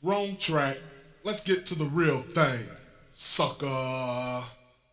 Wrong track. Let's get to the real thing, sucker.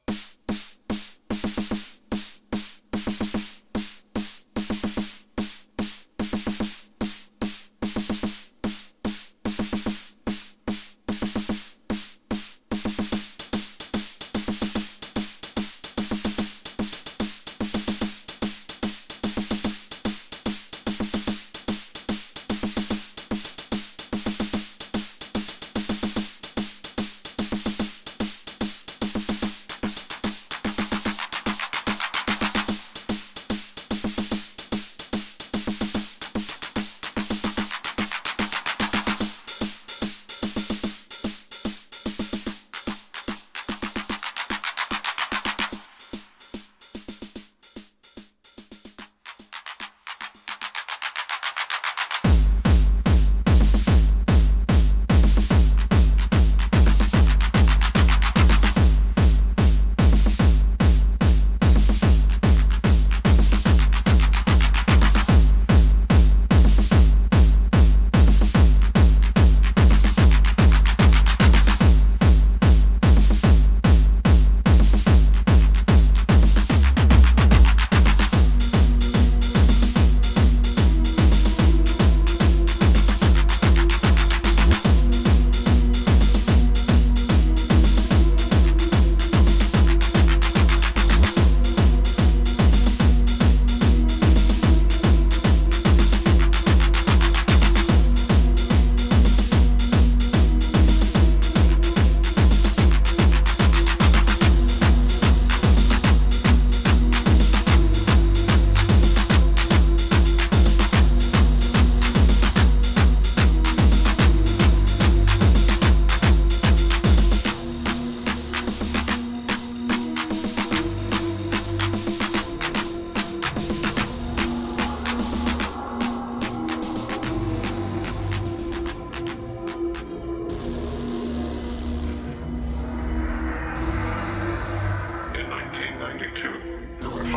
In 1992, there were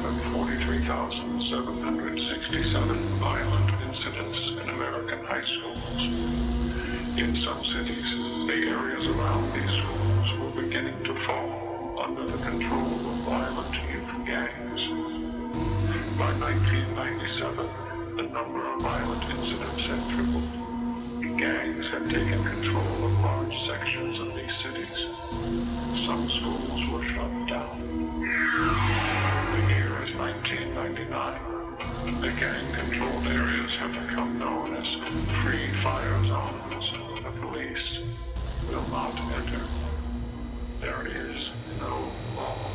543,767 violent incidents in American high schools. In some cities, the areas around these schools were beginning to fall under the control of violent youth gangs. By 1997, the number of violent incidents had tripled. Gangs had taken control of large sections of these cities. Some schools were shut down. The year is 1999. The gang-controlled areas have become known as free fire zones. The police will not enter. There is no law.